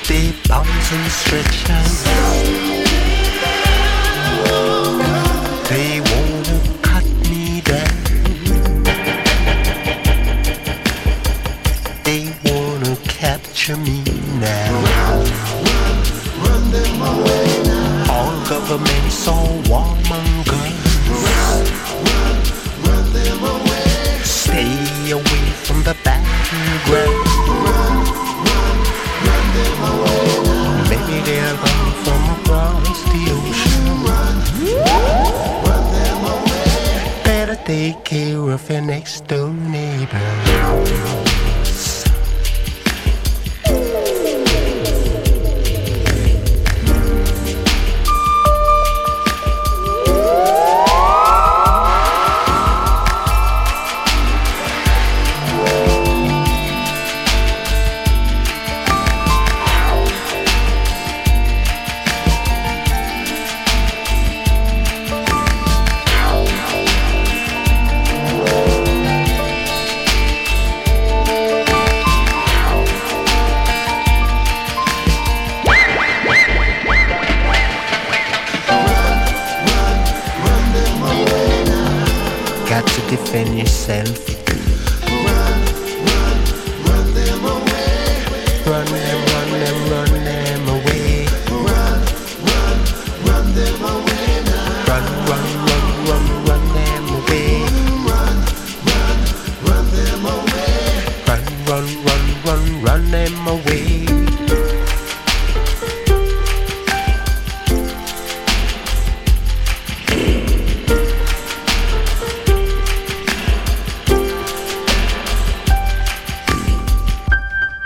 They bounce and stretch and they wanna cut me down. They wanna capture me now. Run them away now. All governments, all warmongers. Run them away. Stay away from the battleground. Run them away now. Maybe they'll come from across the ocean. Run them away. Better take care of your next door neighbors. Got to defend yourself. Run them away. Run them away. Run them away now. Run them away. Run them away. Run them away.